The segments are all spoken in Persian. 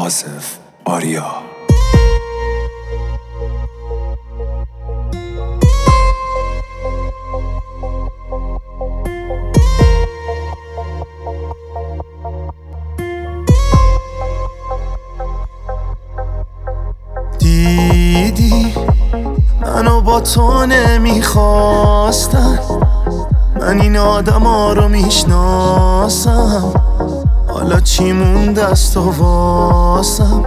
آصف آریا. دیدی منو با تو نمیخواستن، من این آدم ها رو میشناسم، حالا چی مونده است و واسم.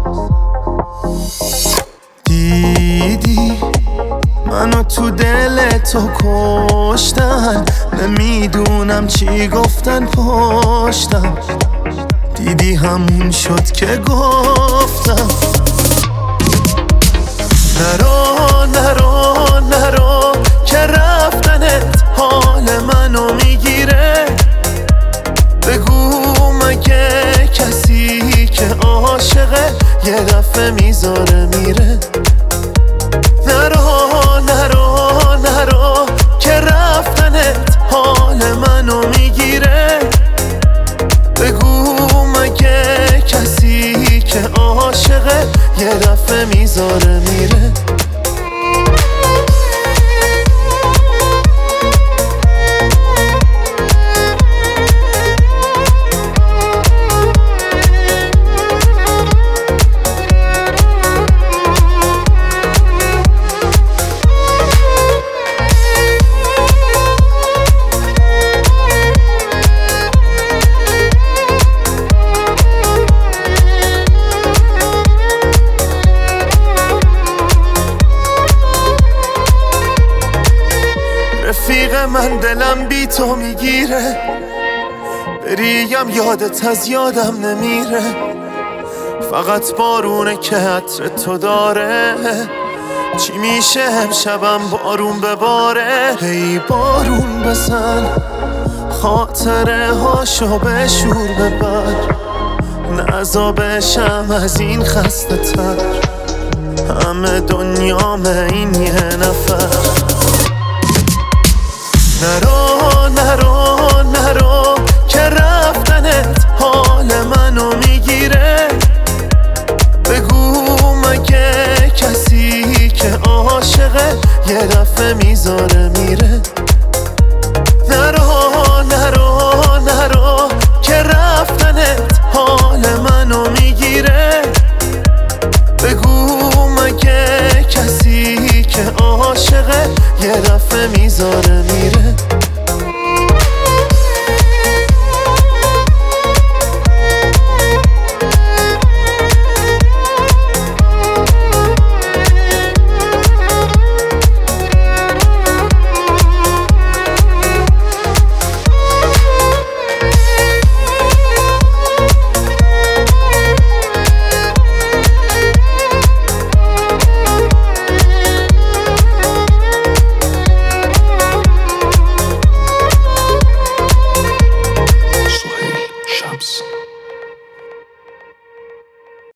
دیدی منو تو دل تو کشتن، نمیدونم چی گفتن پشتم، دیدی همون شد که گفتم نرو نرو نرو که رفتنت حال منو میگیره. بگو مگه کسی که عاشقه یه دفعه میذاره میره. نرو نرو نرو که رفتنت حال منو میگیره. بگو مگه کسی که عاشقه یه دفعه میذاره میره. رفیق من دلم بی تو میگیره، بریم یادت از یادم نمیره. فقط بارونه که عطر تو داره، چی میشه امشبم بارون بباره. هی بارون بزن خاطره هاشو به شور ببر، نزا بشم از این خسته تر، همه دنیامه این یه نفر. نرو نرو نرو که رفتنت حال منو میگیره. بگو مگه کسی که عاشقه یه دفعه میذاره میره. نرو نرو نرو که رفتنت حال منو میگیره. بگو مگه کسی که عاشقه یه دفعه